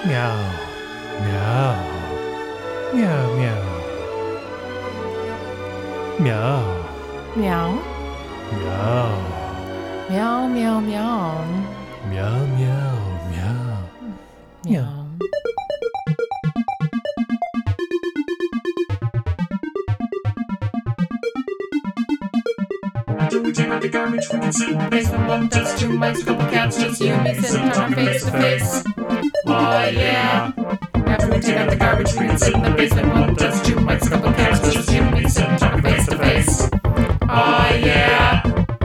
Meow. Meow. Meow, meow. Meow. Meow. Meow. Meow, meow, meow. Meow, meow, meow. Meow. After we take out the garbage, we can sit in the basement. One dust, two mice, couple cats, just you and me sitting on face to face. Oh yeah. After we take out the garbage, we can sit in the basement. One dust, two mice, couple cats, just you and me sitting on face to face. Oh yeah.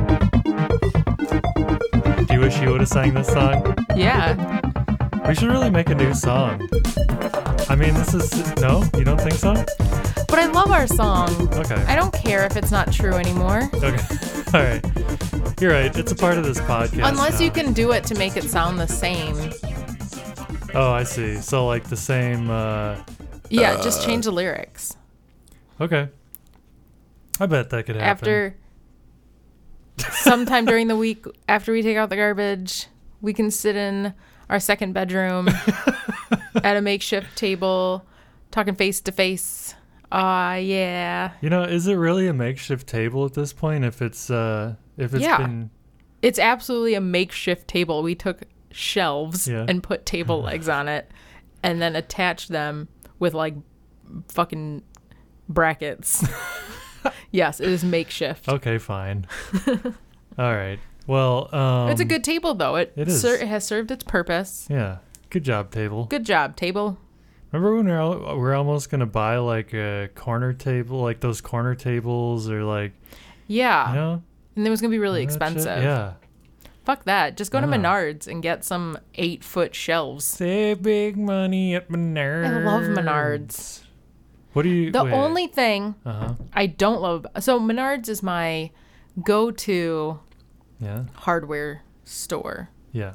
Do you wish you would have sang this song? Yeah. We should really make a new song. I mean, this is... No? You don't think so? But I love our song. Okay. I don't care if it's not true anymore. Okay. All right. You're right. It's a part of this podcast. Unless now. you can do it to make it sound the same. Oh, I see. So, like, the same... Yeah, just change the lyrics. Okay. I bet that could happen. After... Sometime during the week, after we take out the garbage, we can sit in our second bedroom at a makeshift table, talking face to face. Yeah. You know, is it really a makeshift table at this point? If it's Yeah. been... It's absolutely a makeshift table. We took shelves and put table legs on it and then attached them with like fucking brackets. Yes, it is makeshift. Okay, fine. All right. Well, it's a good table though. It is. It has served its purpose. Yeah. Good job, table. Good job, table. Remember when we're almost gonna buy like a corner table, like those corner tables, or like, Yeah. you know, And it was going to be really that shit? expensive. Yeah. Fuck that. Just go to Yeah. Menards and get some 8-foot shelves. Save big money at Menards. I love Menards. What do you? The wait. only thing Uh-huh. I don't love... So Menards is my go-to Yeah. hardware store. Yeah.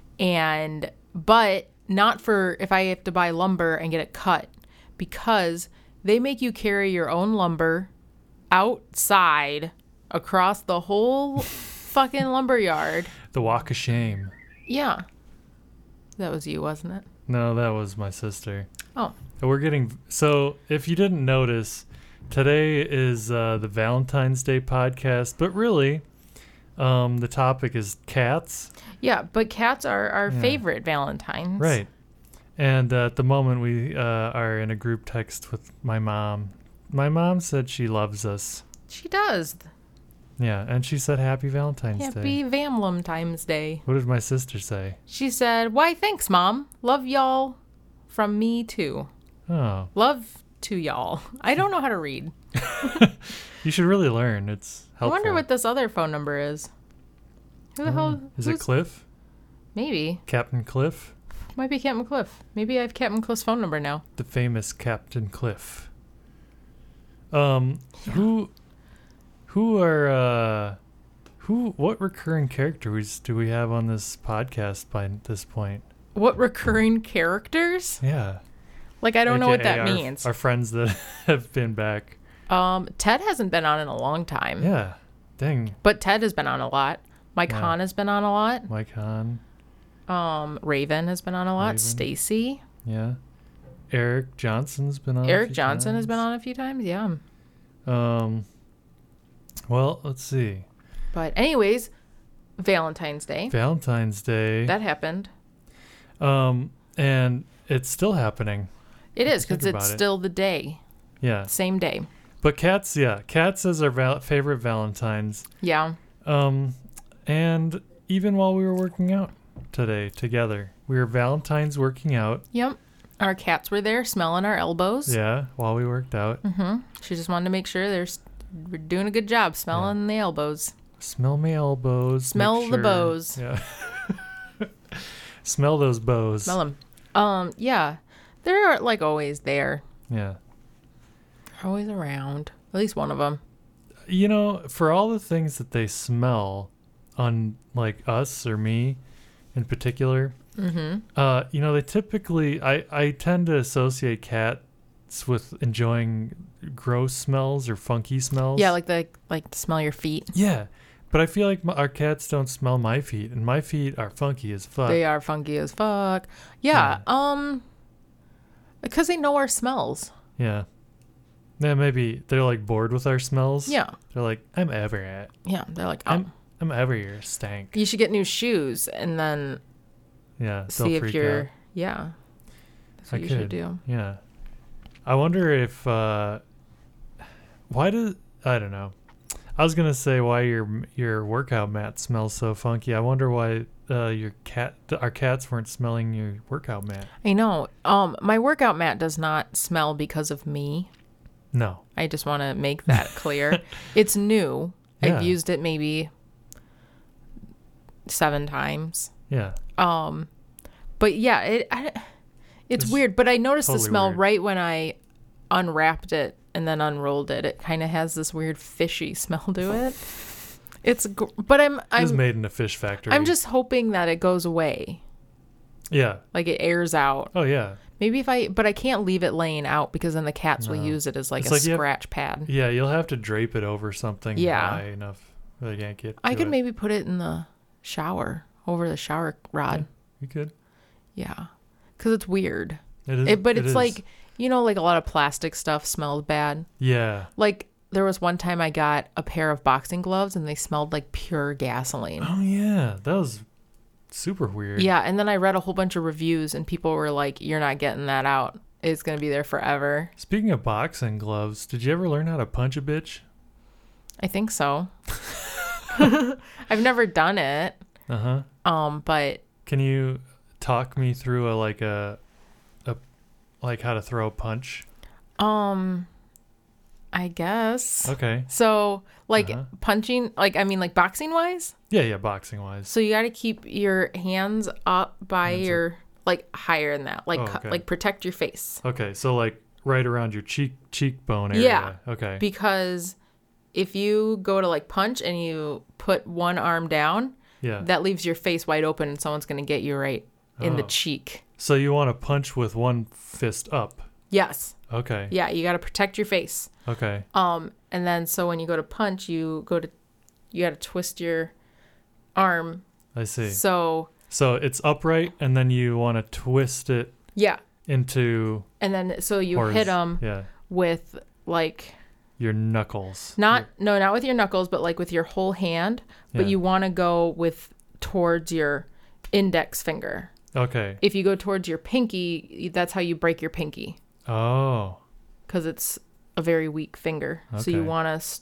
But not for if I have to buy lumber and get it cut, because they make you carry your own lumber outside across the whole fucking lumber yard. The walk of shame. Yeah. That was you, wasn't it? No, that was my sister. Oh. We're getting... So, if you didn't notice, today is the Valentine's Day podcast, but really, the topic is cats. Yeah, but cats are our Yeah. favorite Valentines. Right. And at the moment, we are in a group text with my mom. My mom said she loves us. She does. Yeah, and she said Happy Valentine's Day. Happy Valentine's Day. What did my sister say? She said, "Why, thanks, Mom. Love y'all from me, too. Oh. Love to y'all." I don't know how to read. You should really learn. It's helpful. I wonder what this other phone number is. Who the hell? Is it Cliff? Maybe. Captain Cliff? Might be Captain Cliff. Maybe I have Captain Cliff's phone number now. The famous Captain Cliff. What recurring characters do we have on this podcast by this point? What recurring characters? Yeah. Like, I don't know what AKA that means. Our friends that have been back. Ted hasn't been on in a long time. Yeah. Dang. But Ted has been on a lot. Mike Yeah. Hahn has been on a lot. Mike Hahn. Raven has been on a lot. Raven. Stacy. Yeah. Eric Johnson's been on. Eric Johnson has been on a few times. Yeah. Well, let's see. But anyways, Valentine's Day. Valentine's Day. That happened. And it's still happening. It is, because Think it's about it. still the day. Yeah. Same day. But cats, yeah. Cats is our favorite Valentines. Yeah. And even while we were working out today together, we were Valentines working out. Yep. Our cats were there smelling our elbows. Yeah, while we worked out. Mm-hmm. She just wanted to make sure we're doing a good job smelling the elbows. Smell my elbows. Smell make the sure- bows. Yeah. Smell those bows. Smell them. Yeah. They're like always there. Yeah. They're always around. At least one of them. You know, for all the things that they smell on like us or me in particular, you know, they typically, I tend to associate cats with enjoying gross smells or funky smells. Yeah, like to smell your feet. Yeah. But I feel like our cats don't smell my feet, and my feet are funky as fuck. They are funky as fuck. Yeah. Because they know our smells. Yeah. Yeah, maybe they're like bored with our smells. Yeah. They're like, I'm ever at. Yeah. They're like, I'm ever your stank. you should get new shoes and then Yeah. see if freak you're. out. Yeah. That's what you should do. Yeah. I wonder if I don't know. I was gonna say why your workout mat smells so funky. I wonder why our cats weren't smelling your workout mat. I know. My workout mat does not smell because of me. No. I just want to make that clear. It's new. Yeah. I've used it maybe 7 times. Yeah. But yeah, it's weird. But I noticed totally the smell weird. right when I unwrapped it and then unrolled it. It kind of has this weird fishy smell to it. But It was made in a fish factory. I'm just hoping that it goes away. Yeah. Like it airs out. Oh yeah. Maybe but I can't leave it laying out because then the cats will use it as like It's a like scratch pad. Yeah, you'll have to drape it over something high enough where they can't get I to could it. maybe put it in the shower, over the shower rod. You could. Yeah. Because it's weird. It is. But it it's is. like, like a lot of plastic stuff smells bad. Yeah. Like there was one time I got a pair of boxing gloves and they smelled like pure gasoline. Oh yeah, that was super weird. Yeah, and then I read a whole bunch of reviews and people were like, you're not getting that out. It's going to be there forever. Speaking of boxing gloves, did you ever learn how to punch a bitch? I think so. I've never done it. But Can you talk me through like how to throw a punch? I guess. Okay. So, punching, like boxing wise? Yeah, boxing wise. So you got to keep your hands up by your higher than that. okay. Like protect your face. Okay, so like right around your cheekbone area. Yeah. Okay. Because if you go to punch and you put one arm down, Yeah. that leaves your face wide open and someone's going to get you right in the cheek. So you want to punch with one fist up. Yes. Okay. Yeah, you got to protect your face. Okay. And then so when you go to punch, you got to twist your arm. I see. So it's upright and then you want to twist it yeah. into And then so you hit them with your knuckles. not with your knuckles, but with your whole hand, but you want to go towards your index finger. Okay. If you go towards your pinky, that's how you break your pinky. Oh. Because it's a very weak finger. So you Okay. want to,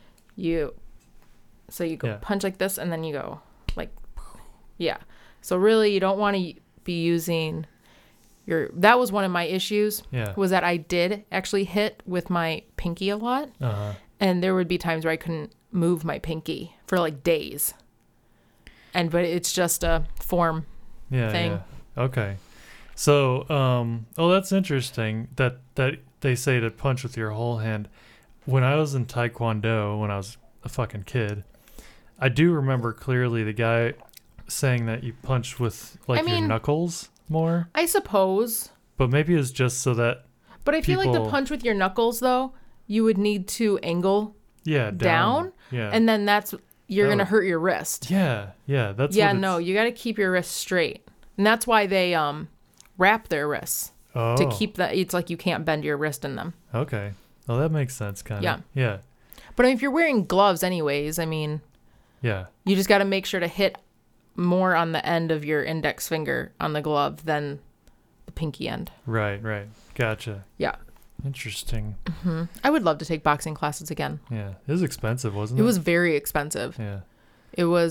so you go punch like this and then you go yeah. So really you don't want to be using that was one of my issues. Yeah. Was that I did actually hit with my pinky a lot. Uh-huh. And there would be times where I couldn't move my pinky for days. But it's just a form thing. Yeah. Okay. So, that's interesting that they say to punch with your whole hand. When I was in Taekwondo, when I was a fucking kid, I do remember clearly the guy saying that you punch with your knuckles more. I suppose. But maybe it's just so that. But I feel like the punch with your knuckles, though, you would need to angle down. Yeah. And then you're going to hurt your wrist. Yeah. That's you got to keep your wrist straight. And that's why they wrap their wrists to keep that. It's like you can't bend your wrist in them. Okay. Well, that makes sense, kind of. Yeah. Yeah. But if you're wearing gloves anyways, you just got to make sure to hit more on the end of your index finger on the glove than the pinky end. Right. Gotcha. Yeah. Interesting. Mm-hmm. I would love to take boxing classes again. Yeah. It was expensive, wasn't it? It was very expensive. Yeah. It was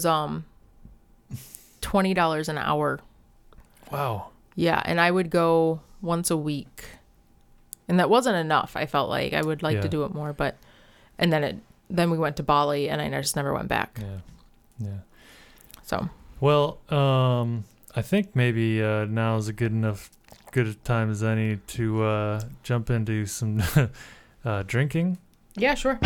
$20 an hour. Wow. Yeah, and I would go once a week. And that wasn't enough. I felt like I would like to do it more, and then we went to Bali and I just never went back. Yeah. So, well, I think maybe now is a good time as any to jump into some drinking. yeah, sure.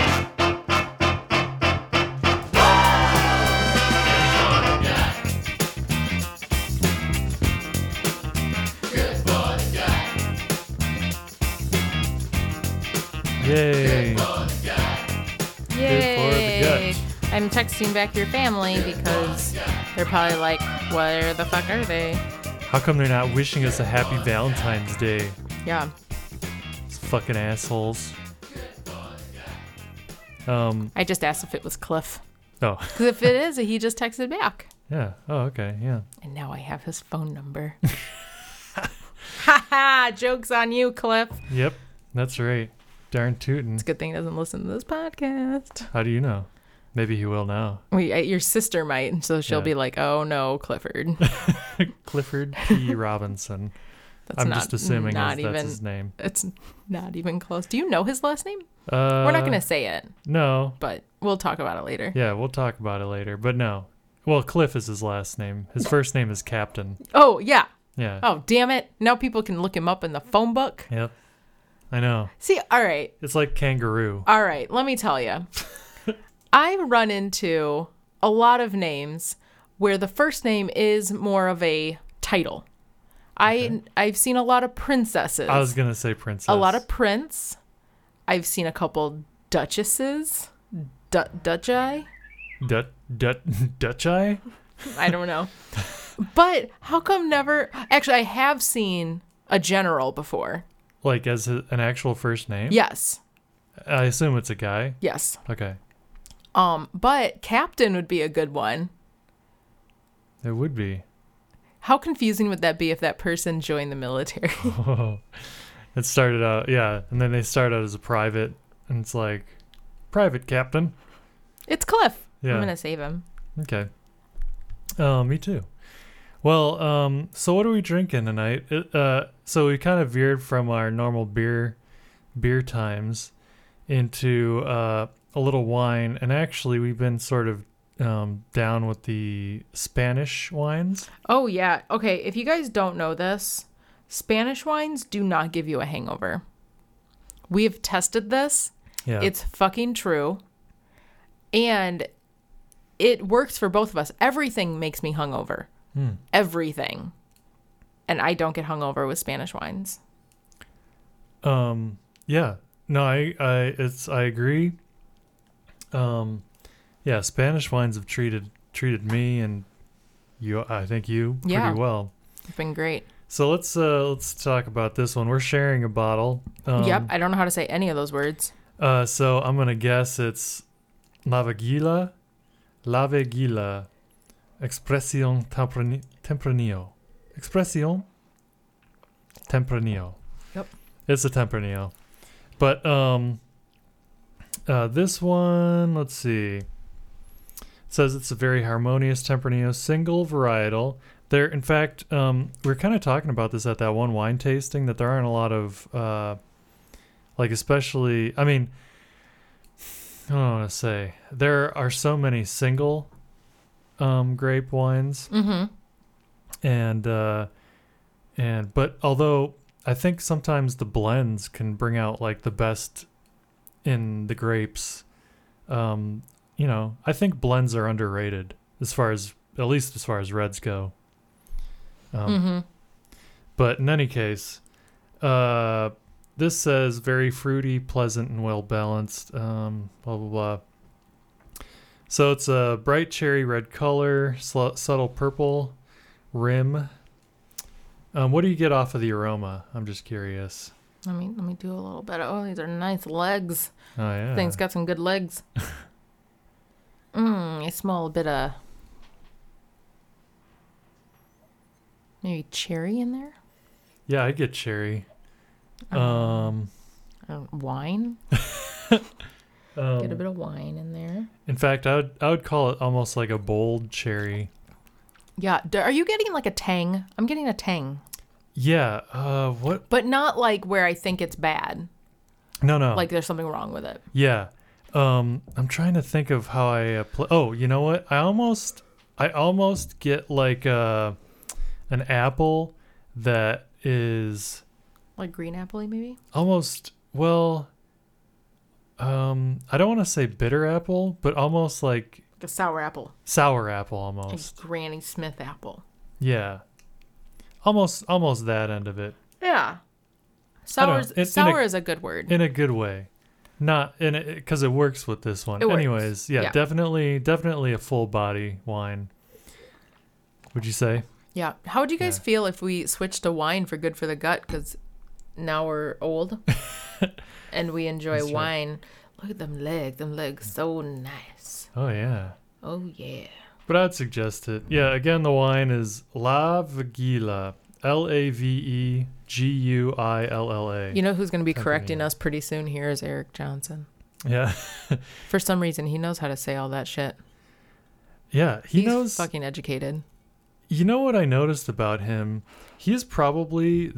Yay. Yay. Good for the gut. I I'm texting back your family because they're probably like, where the fuck are they? How come they're not wishing us a happy Valentine's Day? Yeah. These fucking assholes. I just asked if it was Cliff. Oh. Because if it is, he just texted back. Yeah. Oh, okay. Yeah. And now I have his phone number. Ha ha! Joke's on you, Cliff. Yep. That's right. Darn tootin'. It's a good thing he doesn't listen to this podcast. How do you know? Maybe he will now. Your sister might, and so she'll be like, "Oh no, Clifford." Clifford P. Robinson. I'm just assuming that's his name. It's not even close. Do you know his last name? We're not gonna say it. No. But we'll talk about it later. Yeah, we'll talk about it later. But no. Well, Cliff is his last name. His first name is Captain. Oh yeah. Yeah. Oh damn it! Now people can look him up in the phone book. Yep. I know. See, all right. It's like kangaroo. All right. Let me tell you. I run into a lot of names where the first name is more of a title. Okay. I've seen a lot of princesses. I was gonna say princess. A lot of prince. I've seen a couple duchesses. Dutchai? Dutchai? I don't know. But how come never... Actually, I have seen a general before. Like as an actual first name? Yes. I assume it's a guy? Yes. Okay. But Captain would be a good one. It would be. How confusing would that be if that person joined the military? Oh, it started out, yeah, and then they start out as a private, and it's like, private captain. It's Cliff. Yeah. I'm gonna save him. Okay. Me too. Well, so what are we drinking tonight? So we kind of veered from our normal beer times into a little wine, and actually we've been sort of down with the Spanish wines. Oh yeah. Okay, if you guys don't know this, Spanish wines do not give you a hangover. We have tested this. Yeah. It's fucking true. And it works for both of us. Everything makes me hungover. Everything. And I don't get hungover with Spanish wines. Yeah. No, I agree. Yeah, Spanish wines have treated me and you, I think you, pretty well. It's been great. So let's talk about this one. We're sharing a bottle. Yep, I don't know how to say any of those words. So I'm gonna guess it's Laveguila, Expresión Tempranillo. Expresión Tempranillo. Yep. It's a Tempranillo. But this one, let's see. It says it's a very harmonious Tempranillo, single varietal. There, in fact, we were kind of talking about this at that one wine tasting, that there aren't a lot of, like especially, I mean, I don't want to say, there are so many single grape wines. Mm-hmm. But although I think sometimes the blends can bring out like the best in the grapes, you know, I think blends are underrated at least as far as reds go. But in any case, this says very fruity, pleasant, and well balanced. Blah blah blah. So it's a bright cherry red color, subtle purple rim. What do you get off of the aroma? I'm just curious. Let me do a little bit. Oh, these are nice legs. Oh yeah. Thing's got some good legs. I smell a bit of maybe cherry in there. Yeah, I get cherry. Wine. Get a bit of wine in there. In fact, I would call it almost like a bold cherry. Yeah. Are you getting like a tang? I'm getting a tang. Yeah. What? But not like where I think it's bad. No. Like there's something wrong with it. Yeah. I'm trying to think of how I apply. Oh, you know what? I almost get like an apple that is like green apple maybe. Almost. Well. I don't want to say bitter apple, but almost like a sour apple. Sour apple, almost. Like Granny Smith apple. Yeah. Almost that end of it. Yeah. Sour is a good word. In a good way. not in it because it works with this one. It works. Anyways, yeah, definitely a full body wine. Would you say? Yeah. How would you guys feel if we switched to wine for Good for the Gut? Because now we're old and we enjoy wine. Look at them legs. Them legs so nice. Oh, yeah. Oh, yeah. But I'd suggest it. Yeah, again, the wine is La Vigila. Laveguilla. You know who's going to be correcting us pretty soon here is Eric Johnson. Yeah. For some reason, he knows how to say all that shit. Yeah, He's knows. Fucking educated. You know what I noticed about him? He's probably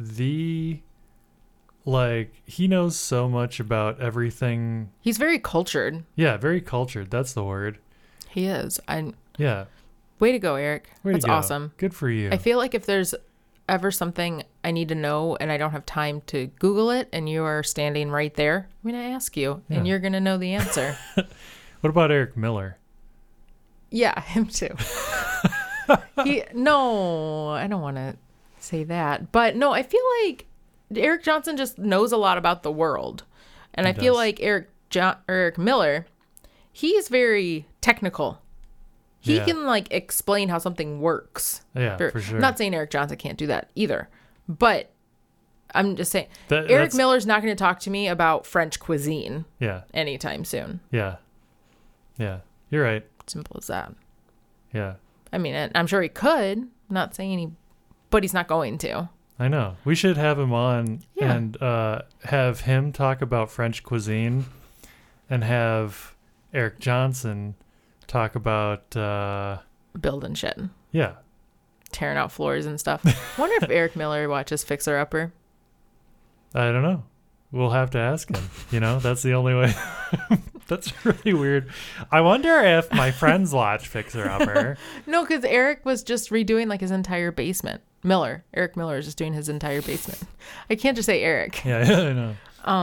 he knows so much about everything. He's very cultured. Yeah, very cultured. That's the word. He is. Yeah. Way to go, Eric. That's awesome. Good for you. I feel like if there's ever something I need to know and I don't have time to Google it and you are standing right there, I'm going to ask you and you're going to know the answer. What about Eric Miller? Yeah, him too. No, I don't want to say that. But no, I feel like Eric Johnson just knows a lot about the world. And I feel like Eric Miller, he's very technical. He can explain how something works. Yeah, for sure. I'm not saying Eric Johnson can't do that either, but I'm just saying Eric Miller's not going to talk to me about French cuisine. Yeah. Anytime soon. Yeah. Yeah. You're right. Simple as that. Yeah. I mean, I'm sure he could. I'm not saying but he's not going to. I know. We should have him on and have him talk about French cuisine and have Eric Johnson talk about building shit. Yeah. Tearing out floors and stuff. Wonder if Eric Miller watches Fixer Upper. I don't know. We'll have to ask him. That's the only way. That's really weird. I wonder if my friends watch Fixer Upper. No, because Eric was just redoing his entire basement. Eric Miller is just doing his entire basement. I can't just say Eric. Yeah, I know.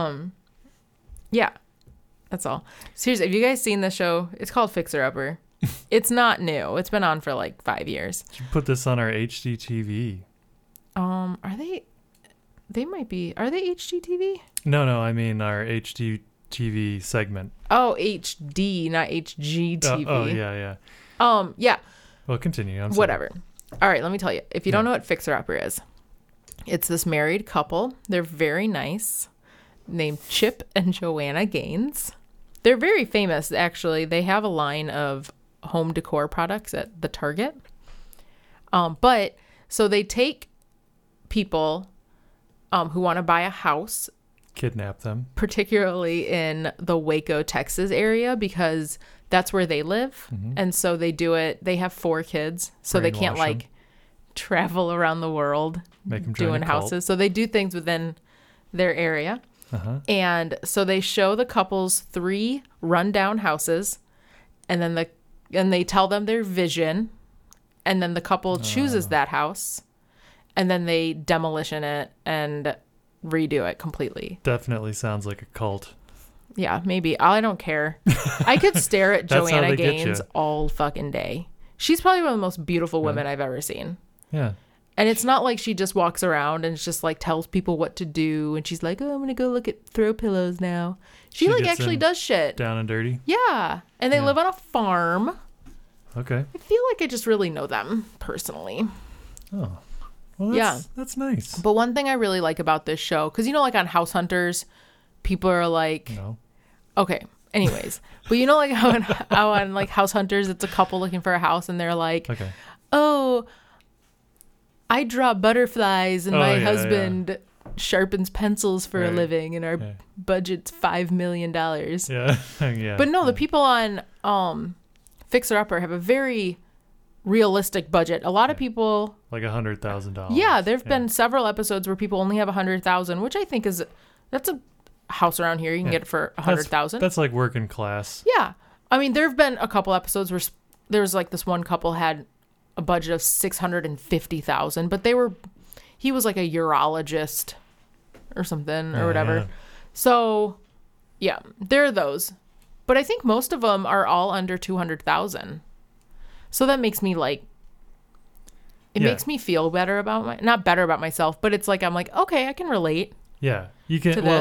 Yeah. That's all. Seriously, have you guys seen the show? It's called Fixer Upper. It's not new. It's been on for 5 years. You put this on our HGTV. Are they? They might be. Are they HGTV? No. I mean our HGTV segment. Oh, HD, not HGTV. Oh, yeah. Yeah. Well, continue. I'm sorry. Whatever. All right, let me tell you. If you don't know what Fixer Upper is, it's this married couple. They're very nice, named Chip and Joanna Gaines. They're very famous, actually. They have a line of home decor products at the Target. But so they take people who want to buy a house, kidnap them, particularly in the Waco, Texas area, because that's where they live. Mm-hmm. And so they do it. They have 4 kids, so they can't travel around the world doing houses. So they do things within their area. Uh-huh. And so they show the couples 3 rundown houses, and then they tell them their vision, and then the couple chooses that house, and then they demolition it and redo it completely. Definitely sounds like a cult. Yeah, maybe. I don't care. I could stare at Joanna Gaines all fucking day. She's probably one of the most beautiful women I've ever seen. Yeah. And it's not like she just walks around and just tells people what to do. And she's like, oh, I'm going to go look at throw pillows now. She actually does shit. Down and dirty. Yeah. And they live on a farm. Okay. I feel like I just really know them personally. Oh. Well, that's nice. But one thing I really like about this show, because on House Hunters, people are like, no. Okay. Anyways, but how on House Hunters, it's a couple looking for a house and they're like, okay. Oh, I draw butterflies and my husband sharpens pencils for a living and our budget's $5 million. Yeah. Yeah. But no, the people on Fixer Upper have a very realistic budget. A lot of people $100,000. Yeah, there've been several episodes where people only have $100,000, which I think that's a house around here. You can get it for $100,000. That's like working class. Yeah. I mean, there've been a couple episodes where there was this one couple had a budget of $650,000, but he was a urologist or something or whatever. Yeah. So yeah, there are those, but I think most of them are all under 200,000. So that makes me makes me feel better about not better about myself, but it's I'm okay, I can relate. Yeah, you can. To this.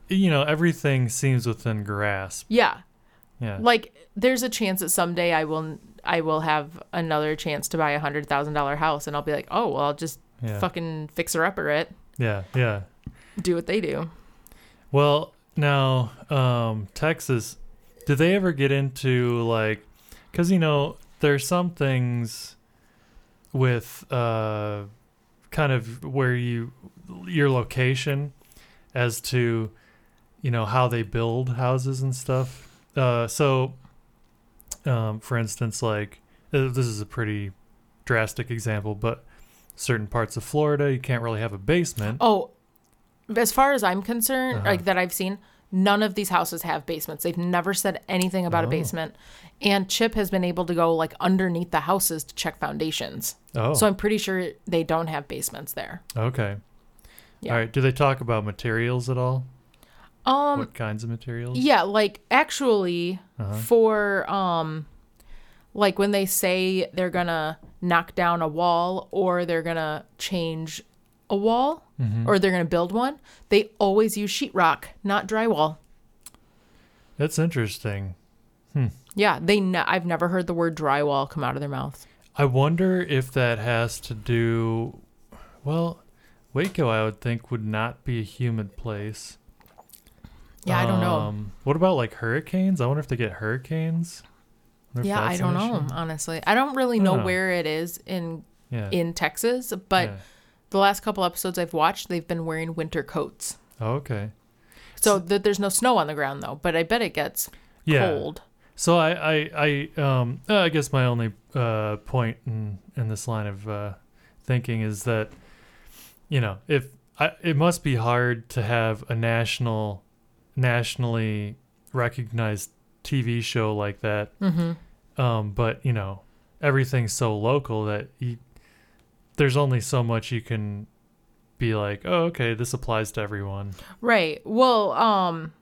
everything seems within grasp. Yeah. Yeah. Like, there's a chance that someday I will have another chance to buy $100,000 house, and I'll be like, oh, well, I'll just fucking fixer-upper it. Yeah, yeah. Do what they do. Well, now, Texas, did they ever get into, like, because, there's some things with kind of where your location as to, how they build houses and stuff. So, for instance, like, this is a pretty drastic example, but certain parts of Florida, you can't really have a basement. Oh, as far as I'm concerned, like that I've seen, none of these houses have basements. They've never said anything about a basement. And Chip has been able to go like underneath the houses to check foundations. Oh. So I'm pretty sure they don't have basements there. Okay. Yeah. All right. Do they talk about materials at all? What kinds of materials? Yeah, like actually for like when they say they're gonna knock down a wall or they're gonna change a wall or they're gonna build one, they always use sheetrock, not drywall. That's interesting. Yeah, I've never heard the word drywall come out of their mouth. I wonder if that has to do. Well, Waco, I would think, would not be a humid place. Yeah, I don't know. What about like hurricanes? I wonder if they get hurricanes. Yeah, I don't know, honestly. I don't really know where it is in Texas, but the last couple episodes I've watched, they've been wearing winter coats. Oh, okay. So there's no snow on the ground though, but I bet it gets cold. So I guess my only point in this line of thinking is that, it must be hard to have a nationally recognized TV show like that. But everything's so local that there's only so much you can be like, oh, okay, this applies to everyone. Right. Well, I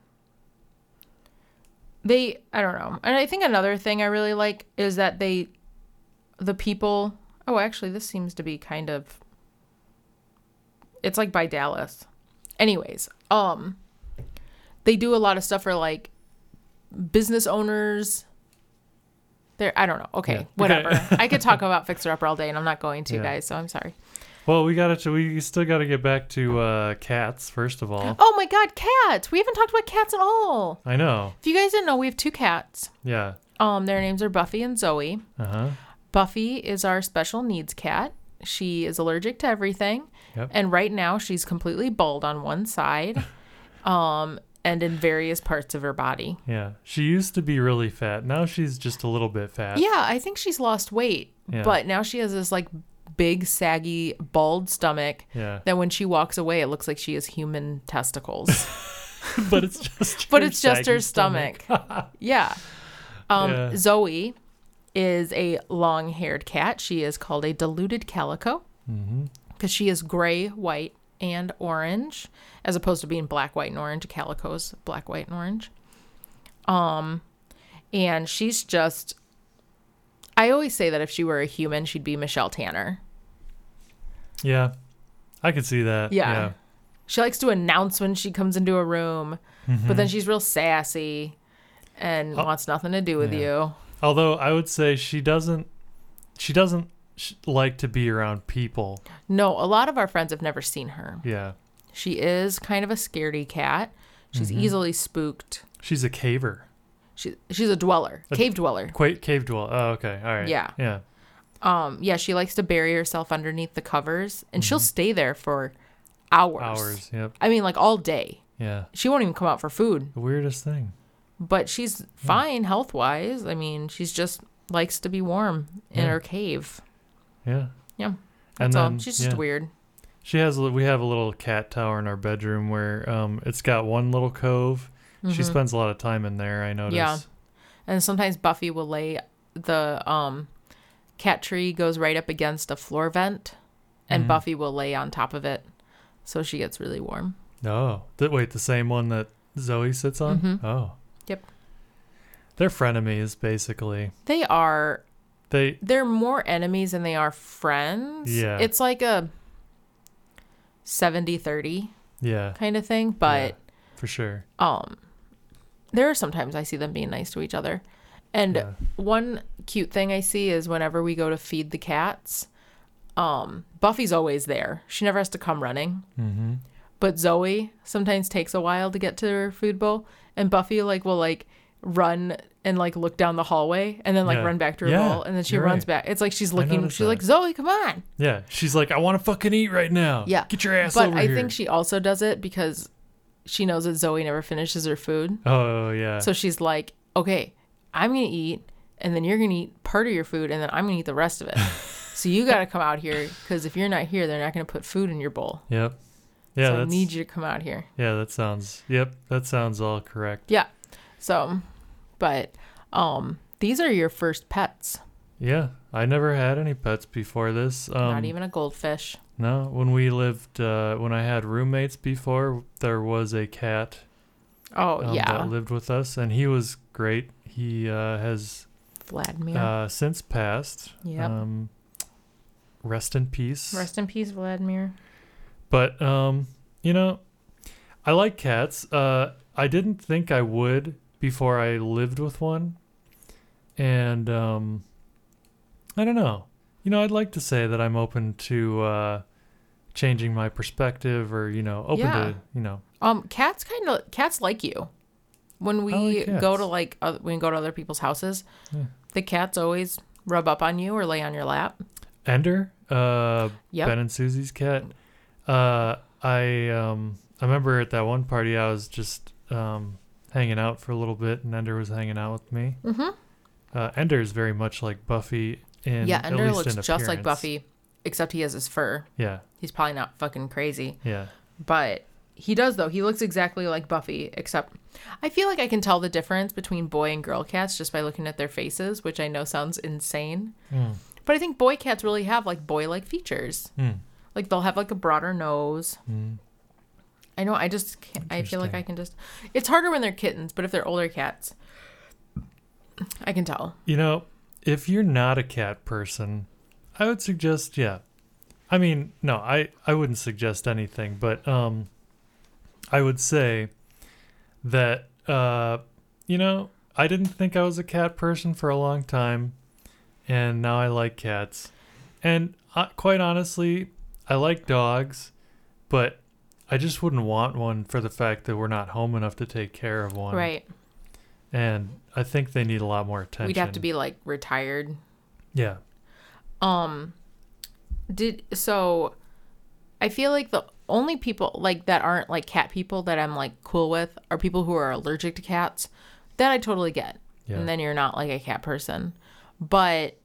don't know. And I think another thing I really like is that the people, actually this seems to be kind of, it's like by Dallas. Anyways, they do a lot of stuff for like business owners. I don't know. Okay, whatever. I could talk about Fixer Upper all day, and I'm not going to, guys. So I'm sorry. Well, we still got to get back to cats first of all. Oh my God, cats! We haven't talked about cats at all. I know. If you guys didn't know, we have 2 cats. Yeah. Their names are Buffy and Zoe. Buffy is our special needs cat. She is allergic to everything, and right now she's completely bald on one side. And in various parts of her body. Yeah. She used to be really fat. Now she's just a little bit fat. Yeah, I think she's lost weight. Yeah. But now she has this like big, saggy, bald stomach. Yeah. That when she walks away, it looks like she has human testicles. But it's just her stomach. Yeah. Zoe is a long-haired cat. She is called a diluted calico. Because she is gray, white, and orange, as opposed to being black, white, and orange. Calico's black, white, and orange. And she's just, I always say that if she were a human, she'd be Michelle Tanner. Yeah, I could see that. Yeah. She likes to announce when she comes into a room, but then she's real sassy and wants nothing to do with you. Although I would say she doesn't like to be around people. No, a lot of our friends have never seen her. Yeah. She is kind of a scaredy cat. She's easily spooked. She's a caver. She's a dweller. Cave dweller. Cave dweller. Oh, okay. All right. Yeah. Yeah. She likes to bury herself underneath the covers, and she'll stay there for hours. Yep. I mean, like all day. Yeah. She won't even come out for food. The weirdest thing. But she's fine health-wise. I mean, she's just likes to be warm in her cave. Yeah. Yeah. That's all. She's just weird. We have a little cat tower in our bedroom where it's got one little cove. She spends a lot of time in there, I notice. Yeah. And sometimes Buffy will lay the cat tree goes right up against a floor vent, and Buffy will lay on top of it, so she gets really warm. Oh. Wait, the same one that Zoe sits on? Oh. Yep. They're frenemies, basically. They are. They're more enemies than they are friends. Yeah. It's like a 70-30 kind of thing, but for sure. There are sometimes I see them being nice to each other. And one cute thing I see is whenever we go to feed the cats, Buffy's always there. She never has to come running. Mm-hmm. But Zoe sometimes takes a while to get to her food bowl. And Buffy will run and look down the hallway and then run back to her bowl. And then she runs back. It's like she's looking. She's like, Zoe, come on. Yeah. She's like, I want to fucking eat right now. Yeah. Get your ass over here. But I think she also does it because she knows that Zoe never finishes her food. Oh, yeah. So she's like, okay, I'm going to eat, and then you're going to eat part of your food, and then I'm going to eat the rest of it. So you got to come out here, because if you're not here, they're not going to put food in your bowl. Yep. Yeah. So I need you to come out here. Yeah, that sounds all correct. Yeah. So, but these are your first pets. Yeah. I never had any pets before this. Not even a goldfish. No. When we lived, when I had roommates before, there was a cat. Oh, yeah. That lived with us, and he was great. He has Vladimir since passed. Yep. Rest in peace. Rest in peace, Vladimir. But I like cats. I didn't think I would before I lived with one, and I don't know. I'd like to say that I'm open to changing my perspective, or open to Cats like you. When we go to when we go to other people's houses, the cats always rub up on you or lay on your lap. Ender, Ben and Susie's cat. I remember at that one party I was just hanging out for a little bit, and Ender was hanging out with me. Mm-hmm. Ender is very much like Buffy Ender looks just like Buffy, except he has his fur. Yeah, he's probably not fucking crazy. Yeah, but he does though. He looks exactly like Buffy, except I feel like I can tell the difference between boy and girl cats just by looking at their faces, which I know sounds insane. But I think boy cats really have boy-like features. Like they'll have a broader nose. I know. I just can't, I feel like I can just. It's harder when they're kittens, but if they're older cats, I can tell. If you're not a cat person, I would suggest I mean, no, I wouldn't suggest anything, but I would say that I didn't think I was a cat person for a long time, and now I like cats. And quite honestly, I like dogs, but I just wouldn't want one for the fact that we're not home enough to take care of one. Right. And I think they need a lot more attention. We'd have to be retired. Yeah. So I feel like the only people that aren't cat people that I'm cool with are people who are allergic to cats. That I totally get. Yeah. And then you're not a cat person. But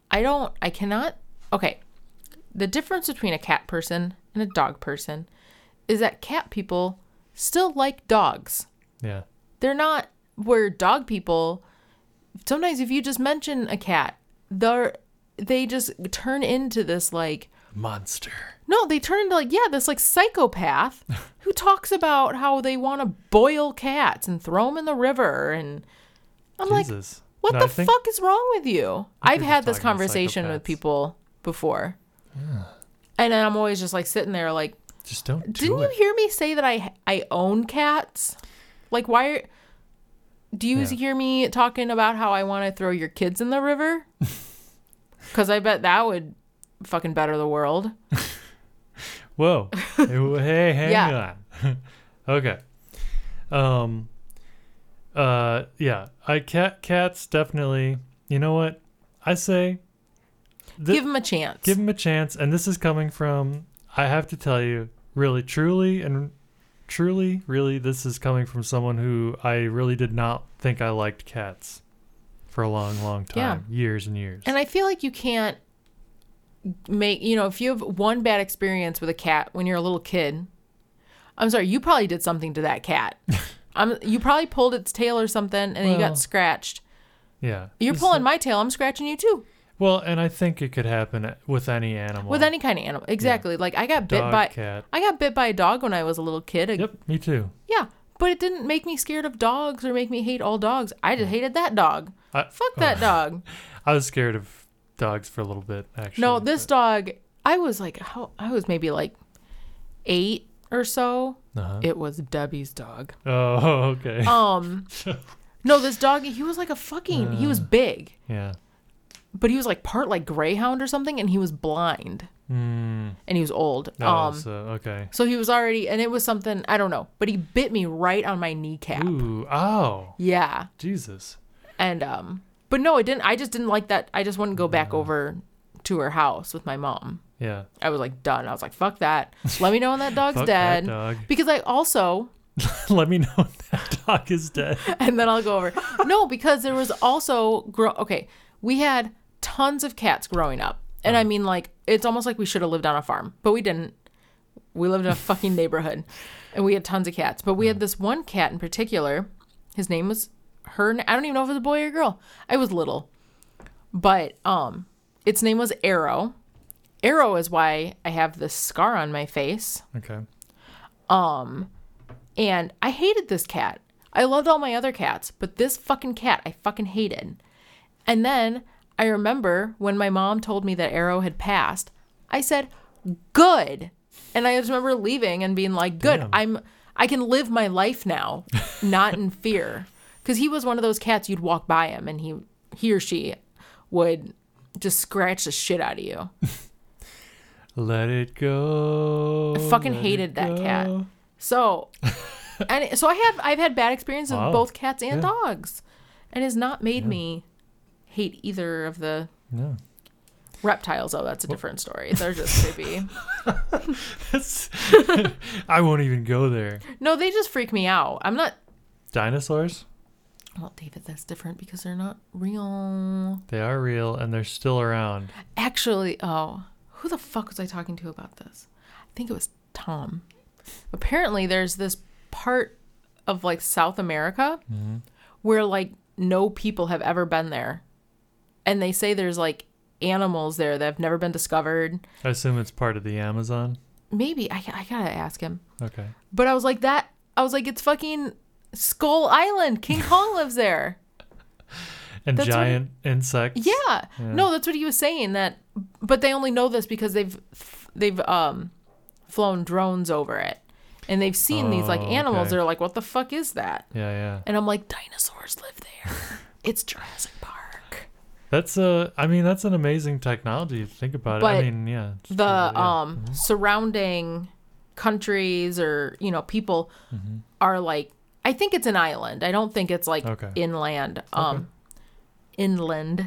okay. The difference between a cat person and a dog person is that cat people still like dogs. Yeah. They're not where dog people, sometimes if you just mention a cat, they just turn into this monster. No, they turn into this psychopath who talks about how they want to boil cats and throw them in the river. And I'm Jesus. What the fuck is wrong with you? I've had this conversation with people before. Yeah. And then I'm always just sitting there just don't didn't you hear me say that I own cats? Why do you hear me talking about how I want to throw your kids in the river? Because I bet that would fucking better the world. Whoa. Hey, hang on. Okay. Cats definitely. You know what? I say give them a chance. Give them a chance, and this is coming from, I have to tell you, really, truly, this is coming from someone who I really did not think I liked cats for a long, long time. Yeah. Years and years. And I feel like you can't make, if you have one bad experience with a cat when you're a little kid, I'm sorry, you probably did something to that cat. You probably pulled its tail or something, and then you got scratched. Yeah. You're pulling my tail, I'm scratching you too. Well, and I think it could happen with any animal. With any kind of animal. Exactly. Yeah. I got bit cat. I got bit by a dog when I was a little kid. Yep, me too. Yeah, but it didn't make me scared of dogs or make me hate all dogs. I just hated that dog. Fuck that dog. I was scared of dogs for a little bit, actually. No, this dog, I was maybe 8, or so, Uh-huh. it was Debbie's dog. Oh, okay. No, this dog, he was like he was big, Yeah. but he was like part like greyhound or something, and he was blind. Mm. And he was old. Oh, okay. So he was already, and it was something, I don't know, but he bit me right on my kneecap. Ooh, ow. Yeah. Jesus. And, but no, it didn't, I just didn't like that. I just wouldn't go back over to her house with my mom. Yeah. I was like, done. I was like, fuck that. Let me know when that dog's Fuck dead. that dog. Because I also, Let me know when that dog is dead. and then I'll go over. No, because there was also, okay, we had tons of cats growing up. And I mean, like, it's almost like we should have lived on a farm, but we didn't. We lived in a fucking neighborhood, and we had tons of cats. But we had this one cat in particular. His name was I don't even know if it was a boy or a girl. I was little, but its name was Arrow. Arrow is why I have this scar on my face. Okay. And I hated this cat. I loved all my other cats, but this fucking cat I fucking hated. And then I remember when my mom told me that Arrow had passed, I said, good. And I just remember leaving and being like, good, Damn. I can live my life now, not in fear. Because he was one of those cats, you'd walk by him and he or she would just scratch the shit out of you. Let it go. I fucking hated that cat. So, I've had bad experiences with both cats and dogs. And it's not made me hate either of the reptiles. Oh, that's a different story. They're just creepy. I won't even go there. No, they just freak me out. I'm not. Dinosaurs? Well, David, that's different because they're not real. They are real and they're still around. Actually, who the fuck was I talking to about this? I think it was Tom. Apparently, there's this part of like South America where like no people have ever been there. And they say there's like animals there that have never been discovered. I assume it's part of the Amazon. Maybe. I gotta ask him. Okay. But I was like, it's fucking Skull Island. King Kong lives there. And that's giant insects. Yeah. No, that's what he was saying. But they only know this because they've flown drones over it. And they've seen these like animals. Okay. They're like, what the fuck is that? Yeah. And I'm like, dinosaurs live there. It's Jurassic Park. That's an amazing technology if you think about it. But I mean, yeah. The surrounding countries or, people are like, I think it's an island. I don't think it's like inland. Inland.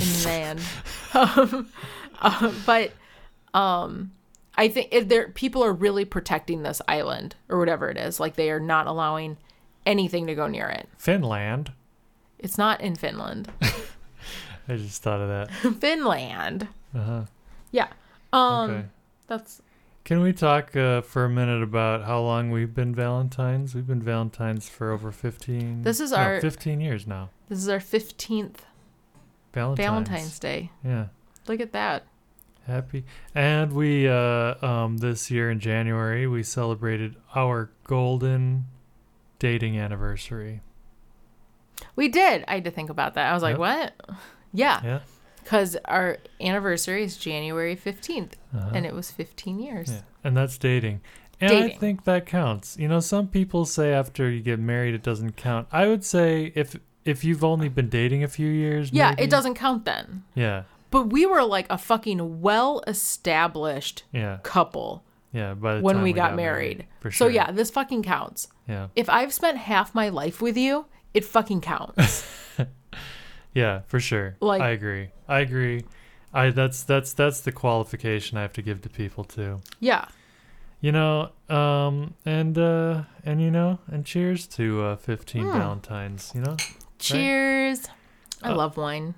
But I think people are really protecting this island or whatever it is. Like they are not allowing anything to go near it. Finland. It's not in Finland. I just thought of that. Finland. Uh-huh. Yeah. Okay. That's. Can we talk for a minute about how long we've been Valentines? We've been Valentines for over 15. 15 years now. This is our 15th Valentine's Day. Yeah. Look at that. Happy. And we this year in January we celebrated our golden dating anniversary. We did. I had to think about that. I was like, what? Yeah. Yeah. Because our anniversary is January 15th, and it was 15 years. Yeah. And that's dating. And I think that counts. Some people say after you get married, it doesn't count. I would say if you've only been dating a few years. Yeah, maybe, it doesn't count then. Yeah. But we were like a fucking well-established couple. Yeah, by the when time we got married. For sure. So yeah, this fucking counts. Yeah. If I've spent half my life with you, it fucking counts. Yeah, for sure. Like, I agree. That's the qualification I have to give to people too. Yeah. And cheers to 15 Valentines, Cheers. Right? I love wine.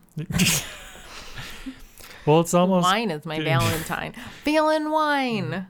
Well, it's almost wine is my Valentine. Valen wine.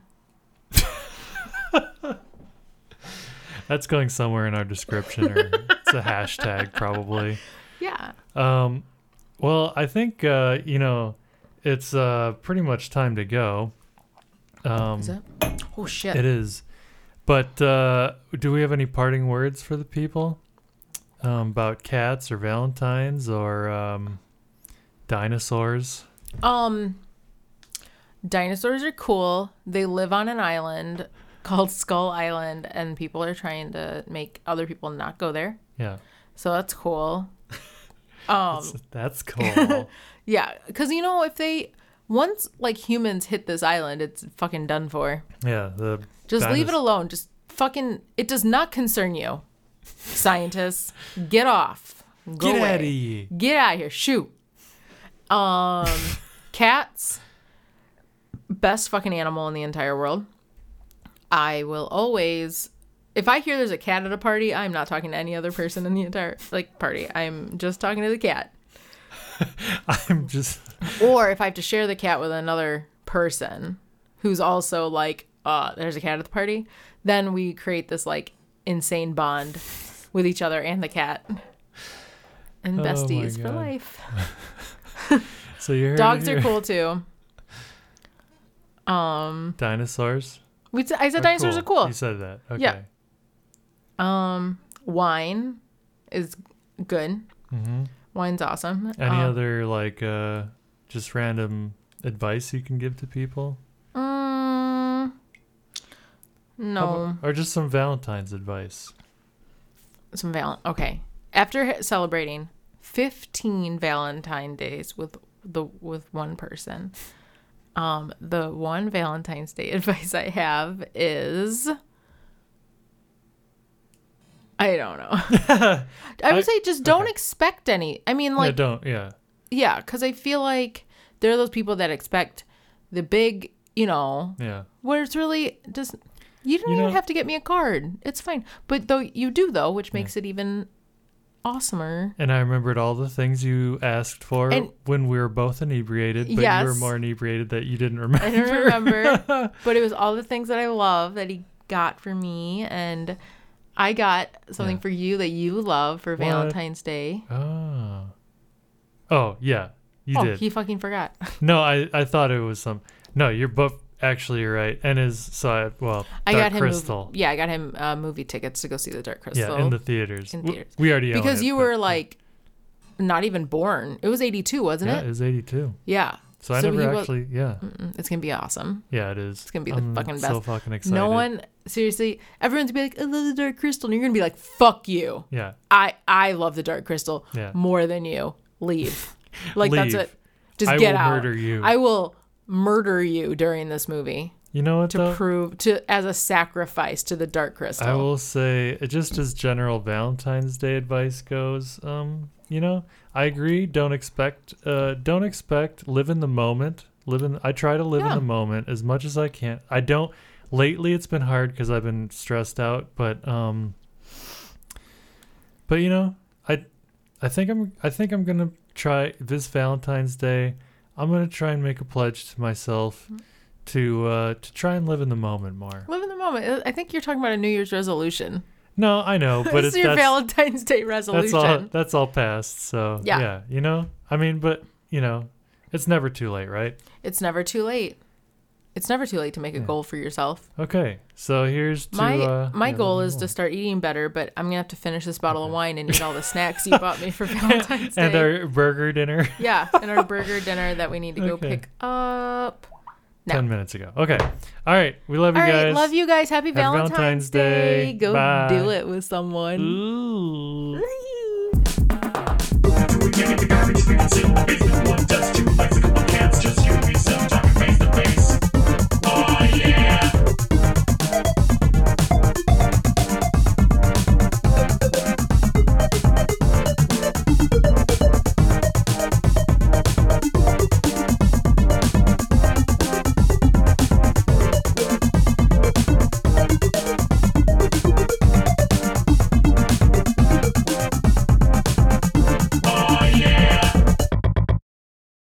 That's going somewhere in our description, or it's a hashtag probably. Yeah. Well, I think it's pretty much time to go. Is it? Oh shit. It is. But do we have any parting words for the people about cats or Valentines or dinosaurs? Dinosaurs are cool. They live on an island. called Skull Island, and people are trying to make other people not go there. Yeah. So that's cool. That's cool. Yeah, because if they once like humans hit this island, it's fucking done for. Yeah. Just leave it alone. Just fucking. It does not concern you, scientists. Get off. Go Get away. out of here. Get out of here. Shoot. Cats. Best fucking animal in the entire world. I will always, if I hear there's a cat at a party, I'm not talking to any other person in the entire party. I'm just talking to the cat. Or if I have to share the cat with another person who's also like, there's a cat at the party, then we create this like insane bond with each other and the cat. And besties for life. So you're dogs are cool too. Dinosaurs. I said dinosaurs are cool. You said that. Okay. Yeah. Wine is good. Mm-hmm. Wine's awesome. Any other like just random advice you can give to people? No. Or just some Valentine's advice. Okay. After celebrating 15 Valentine days with one person, the one Valentine's Day advice I have is, I don't know. I would say just don't expect any. I mean, like, yeah, because I feel like there are those people that expect the big, where it's really just, you don't even have to get me a card. It's fine. But though you do, though, which makes it even awesomer. And I remembered all the things you asked for when we were both inebriated, but you were more inebriated that you didn't remember. I didn't remember, but it was all the things that I love that he got for me, and I got something for you that you love for Valentine's Day. Oh yeah, you did. He fucking forgot. No, I thought it was some. No, you're both. Actually, you're right. And I got him Crystal. I got him movie tickets to go see the Dark Crystal. Yeah, in the theaters. We already own because you were like not even born. It was 82, wasn't it? Yeah, it was 82. Yeah. So I never actually. It's gonna be awesome. Yeah, it is. It's gonna be the fucking best. So fucking excited. No one, seriously, everyone's gonna be like, I love the Dark Crystal, and you're gonna be like, fuck you. Yeah. I love the Dark Crystal more than you. Leave. Like Leave. That's it. Just get out. I will murder you. I will murder you during this movie. You know what? As a sacrifice to the Dark Crystal. I will say, just as general Valentine's Day advice goes, I agree. Don't expect. Live in the moment. I try to live in the moment as much as I can. I don't. Lately, it's been hard because I've been stressed out. But I think I'm gonna try this Valentine's Day. I'm gonna try and make a pledge to myself to try and live in the moment more. Live in the moment. I think you're talking about a New Year's resolution. No, I know, but it's your Valentine's Day resolution. That's all past. So yeah, I mean, but it's never too late, right? It's never too late. It's never too late to make a goal for yourself. Okay, so here's my goal is to start eating better, but I'm gonna have to finish this bottle of wine and eat all the snacks you bought me for Valentine's Day. And our burger dinner. Yeah, and our burger dinner that we need to go pick up. Now. 10 minutes ago. Okay. All right. We love you guys. Love you guys. Happy Valentine's Day. Go Bye. Do it with someone. Ooh. We get the garbage, we can see the basement, 1,